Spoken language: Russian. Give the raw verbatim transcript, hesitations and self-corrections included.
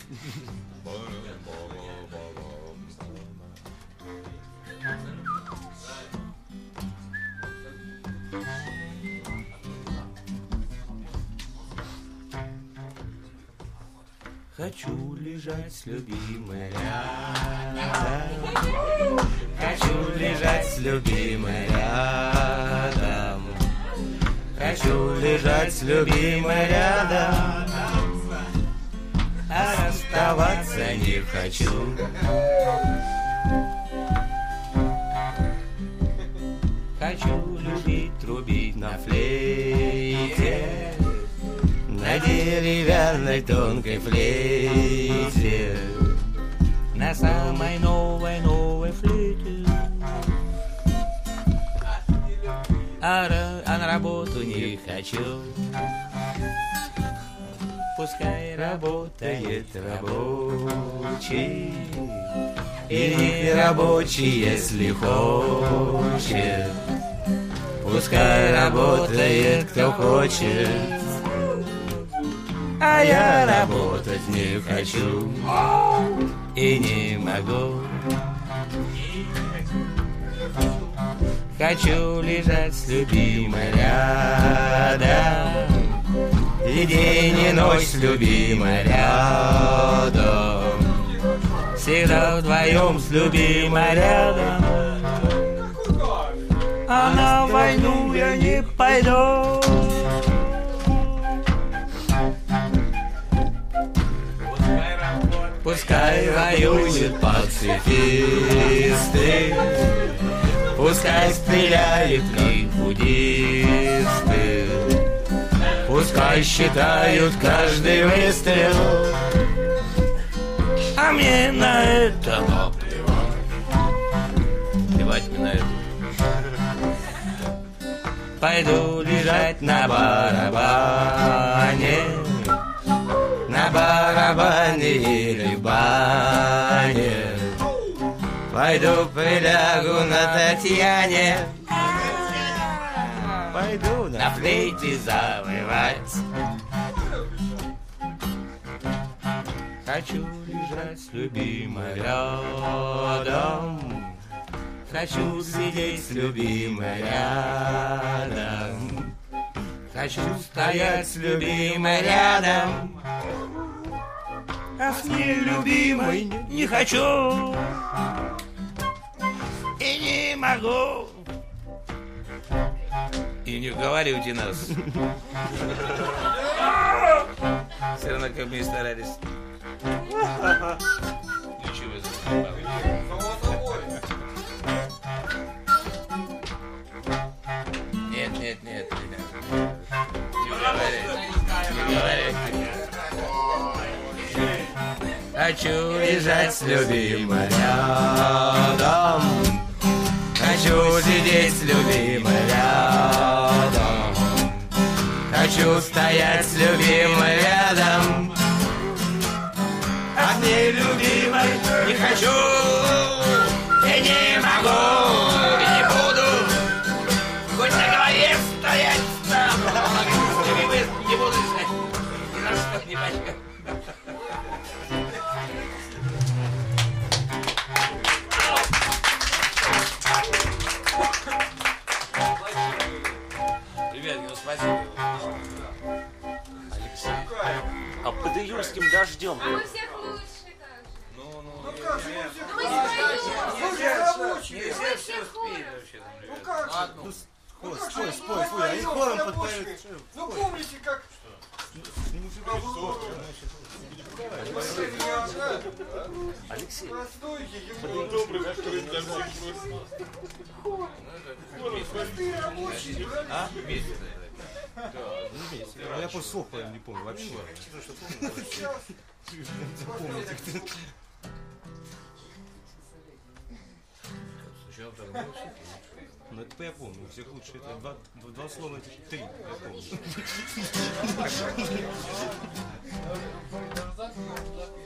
Хочу лежать с любимой рядом, хочу лежать с любимой рядом, хочу лежать с любимой рядом, а расставаться не хочу. Хочу любить, трубить на флейте, на деревянной тонкой флейте, на самой новой новой флейте. А, а на работу не хочу. Пускай работает рабочий, и не рабочий, если хочет. Пускай работает кто хочет, а я работать не хочу и не могу. Хочу лежать с любимой рядом, и день и ночь с любимой рядом, всегда вдвоем с любимой рядом. А на войну я не пойду. Пускай воюют пацифисты, пускай стреляют буддисты, пускай считают каждый выстрел, а мне на это наплевать. Плевать мне на это. Пойду лежать на барабане, на барабане или бане. Пойду прилягу на Татьяне, пойду на флейте завывать. Хочу лежать с любимой рядом, хочу сидеть с любимой рядом, хочу стоять с любимой рядом, а с нелюбимой не хочу и не могу. И не уговаривайте нас. Все равно как мы и старались. Ничего из этого. Нет, нет, нет, ребят. Не уговаривайте. Не уговаривайте. Хочу лежать с любимой рядом, хочу сидеть с любимой рядом, хочу стоять с любимой рядом, а с нелюбимой не хочу и не могу, и не буду, хоть на голове стоять там, не буду искать, ни на что не пойду. Спасибо. Алексей. А под июльским дождем. А мы всех лучше как же. Ну, ну, ну как же, нет. ну Мы всех споем. Нельзя все успели вообще. Ну как же? Ну, Ну спой, как спой, же? спой, Мы спой. Они вдвоем хором рабочие. подпоют. Ну помните, как... Алексей. Простойки, Добрый, который для всех простые рабочие, А? Вместе, наверное. Да, ну вместе. Я просто слов не помню вообще. сейчас. Сначала так было все. Ну это я помню, у всех лучше это два, два слова, это три, я помню.